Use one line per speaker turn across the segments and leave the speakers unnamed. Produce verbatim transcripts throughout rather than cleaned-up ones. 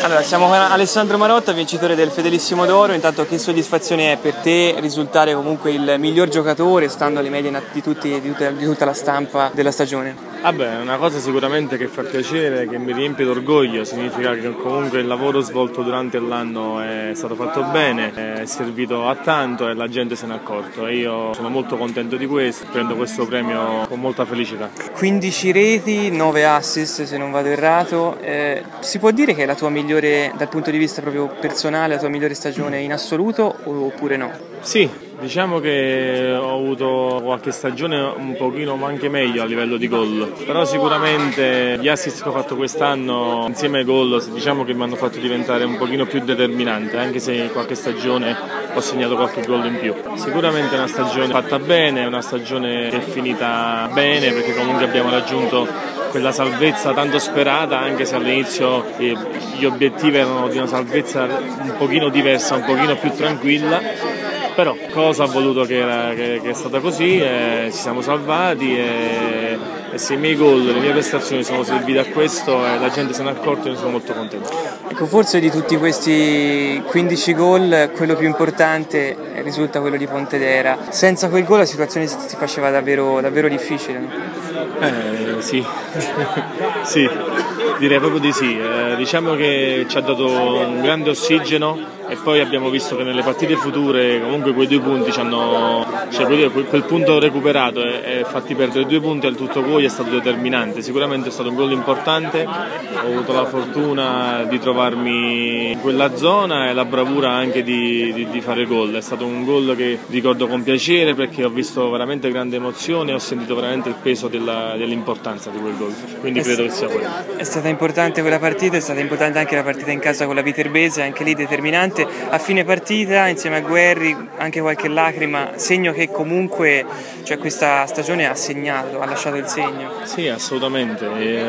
Allora, siamo con Alessandro Marotta, vincitore del Fedelissimo d'Oro. Intanto, che soddisfazione è per te risultare comunque il miglior giocatore, stando alle medie di, tutti, di, tutta, di tutta la stampa della stagione?
Vabbè, è una cosa sicuramente che fa piacere, che mi riempie d'orgoglio, significa che comunque il lavoro svolto durante l'anno è stato fatto bene, è servito a tanto e la gente se n'è accorto e io sono molto contento di questo, prendo questo premio con molta felicità.
quindici reti, nove assist se non vado errato, eh, si può dire che è la tua migliore, dal punto di vista proprio personale, la tua migliore stagione in assoluto oppure no?
Sì, diciamo che ho avuto qualche stagione un pochino anche meglio a livello di gol, però sicuramente gli assist che ho fatto quest'anno insieme ai gol diciamo che mi hanno fatto diventare un pochino più determinante, anche se in qualche stagione ho segnato qualche gol in più. Sicuramente è una stagione fatta bene, è una stagione che è finita bene perché comunque abbiamo raggiunto quella salvezza tanto sperata, anche se all'inizio gli obiettivi erano di una salvezza un pochino diversa, un pochino più tranquilla. Però cosa ha voluto che, era, che, che è stata così, eh, ci siamo salvati e, e se i miei gol, le mie prestazioni sono servite a questo e la gente se ne è accorta e ne sono molto contento.
Ecco, forse di tutti questi quindici gol quello più importante risulta quello di Pontedera. Senza quel gol la situazione si faceva davvero, davvero difficile, no?
Eh, sì, sì, direi proprio di sì. Eh, diciamo che ci ha dato un grande ossigeno e poi abbiamo visto che nelle partite future comunque quei due punti ci hanno, cioè quel, quel punto recuperato e, e fatti perdere due punti al tutto poi è stato determinante. Sicuramente è stato un gol importante, ho avuto la fortuna di trovarmi in quella zona e la bravura anche di, di, di fare gol. È stato un gol che ricordo con piacere perché ho visto veramente grande emozione e ho sentito veramente il peso della, dell'importanza di quel gol, quindi credo che sia quello.
È stata importante quella partita, è stata importante anche la partita in casa con la Viterbese, anche lì determinante. A fine partita insieme a Guerri anche qualche lacrima, segno che comunque, cioè, questa stagione ha segnato, ha lasciato il segno.
Sì, assolutamente.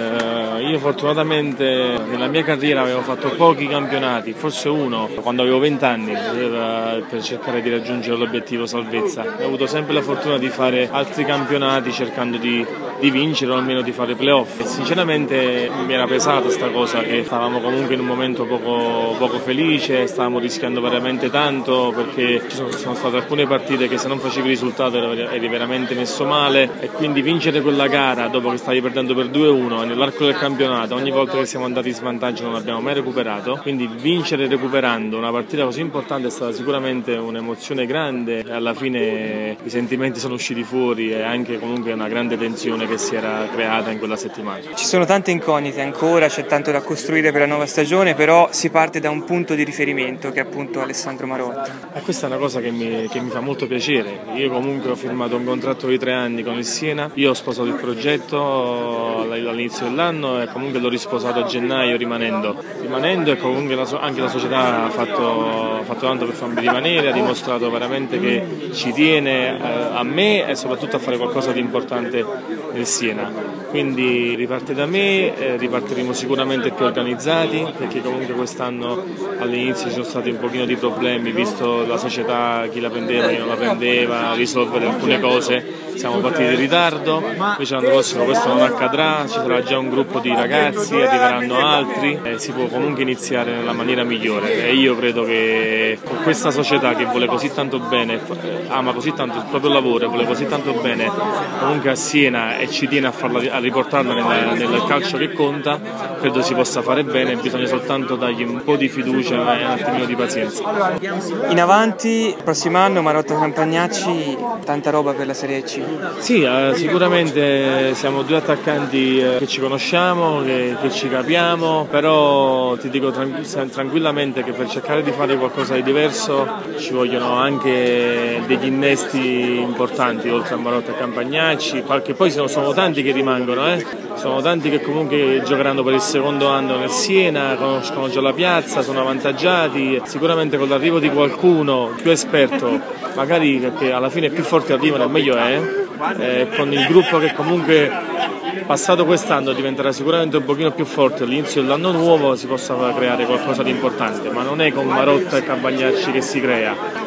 E, io fortunatamente nella mia carriera avevo fatto pochi campionati, forse uno quando avevo venti anni per, per cercare di raggiungere l'obiettivo salvezza. Ho avuto sempre la fortuna di fare altri campionati cercando di, di vincere o almeno di fare playoff. E sinceramente mi era pesata sta cosa, che stavamo comunque in un momento poco, poco felice, stavamo rischiando veramente tanto perché ci sono, sono state alcune partite che se non facevi risultato eri veramente messo male e quindi vincere quella gara dopo che stavi perdendo per due a uno e nell'arco del campionato ogni volta che siamo andati in svantaggio non abbiamo mai recuperato, quindi vincere recuperando una partita così importante è stata sicuramente un'emozione grande e alla fine i sentimenti sono usciti fuori e anche comunque una grande tensione che si era creata in quella settimana.
Ci sono tante incognite ancora, c'è tanto da costruire per la nuova stagione, però si parte da un punto di riferimento che è appunto Alessandro Marotta.
E questa è una cosa che mi, che mi fa molto piacere. Io comunque ho firmato un contratto di tre anni con il Siena, io ho sposato il progetto all'inizio dell'anno e comunque l'ho risposato a gennaio rimanendo, rimanendo e comunque la, anche la società ha fatto, ha fatto tanto per farmi rimanere, ha dimostrato veramente che ci tiene eh, a me e soprattutto a fare qualcosa di importante nel Siena. Quindi riparte da me, eh, ripartiremo sicuramente più organizzati perché comunque quest'anno all'inizio ci sono stati un pochino di problemi visto la società, chi la prendeva, chi non la prendeva, risolvere alcune cose, siamo partiti in ritardo, invece l'anno prossimo questo non accadrà, ci sarà già un gruppo di ragazzi, arriveranno altri e si può comunque iniziare nella maniera migliore e io credo che con questa società che vuole così tanto bene, ama così tanto il proprio lavoro, vuole così tanto bene comunque a Siena e ci tiene a, farla, a riportarla nel, nel calcio che conta, credo si possa fare bene, bisogna soltanto dargli un po' di fiducia e un attimino di pazienza.
In avanti, prossimo anno Marotta Campagnacci, tanta roba per la Serie C.
Sì, eh, sicuramente siamo due attaccanti eh, che ci conosciamo, che, che ci capiamo, però ti dico tranqu- tranquillamente che per cercare di fare qualcosa di diverso ci vogliono anche degli innesti importanti oltre a Marotta e Campagnacci, perché poi sono, sono tanti che rimangono, eh? sono tanti che comunque giocheranno per il secondo anno nel Siena, conoscono già la piazza, sono avvantaggiati, sicuramente con l'arrivo di qualcuno più esperto, magari perché alla fine più forti arrivano e meglio è, eh, con il gruppo che comunque passato quest'anno diventerà sicuramente un pochino più forte all'inizio dell'anno nuovo si possa creare qualcosa di importante, ma non è con Marotta e Campagnacci che si crea,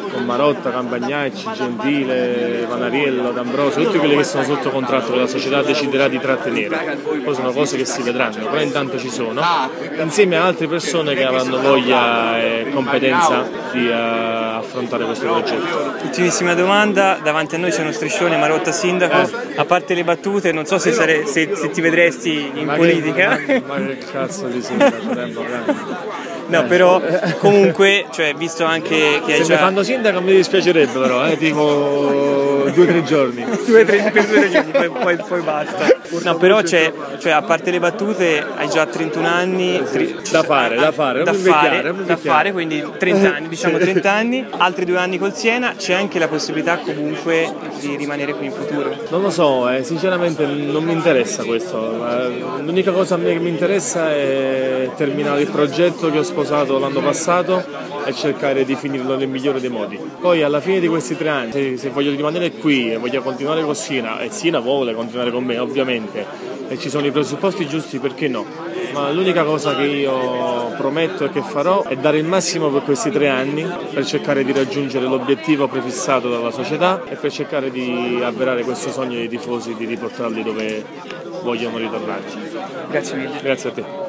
con Marotta, Campagnacci, Gentile, Vanariello, D'Ambrosio, tutti quelli che sono sotto contratto che la società deciderà di trattenere. Poi sono cose che si vedranno, però intanto ci sono, insieme a altre persone che avranno voglia e competenza di uh, affrontare questo progetto.
Ultimissima domanda, davanti a noi c'è uno striscione Marotta sindaco, eh. a parte le battute non so se, sare- se, se ti vedresti in
ma
politica.
Che, ma, ma che cazzo di sindaco, tempo grande.
No, però comunque, cioè, visto anche che hai
se
già...
mi fanno sindaco mi dispiacerebbe però, eh, tipo due o tre giorni.
due, tre, per due o tre giorni, poi, poi, poi basta. No, però c'è, cioè, a parte le battute, hai già trentuno anni. Tri...
Da fare, da fare,
da
fare,
fare, da fare, quindi trenta anni, diciamo trenta anni, altri due anni col Siena, c'è anche la possibilità comunque di rimanere qui in futuro.
Non lo so, eh, sinceramente non mi interessa questo. L'unica cosa a me che mi interessa è terminare il progetto che ho sposato l'anno passato e cercare di finirlo nel migliore dei modi. Poi alla fine di questi tre anni, se, se voglio rimanere qui e voglio continuare con Siena, e Siena vuole continuare con me ovviamente, e ci sono i presupposti giusti, perché no? Ma l'unica cosa che io prometto e che farò è dare il massimo per questi tre anni per cercare di raggiungere l'obiettivo prefissato dalla società e per cercare di avverare questo sogno dei tifosi, di riportarli dove vogliono ritornare.
Grazie mille.
Grazie a te.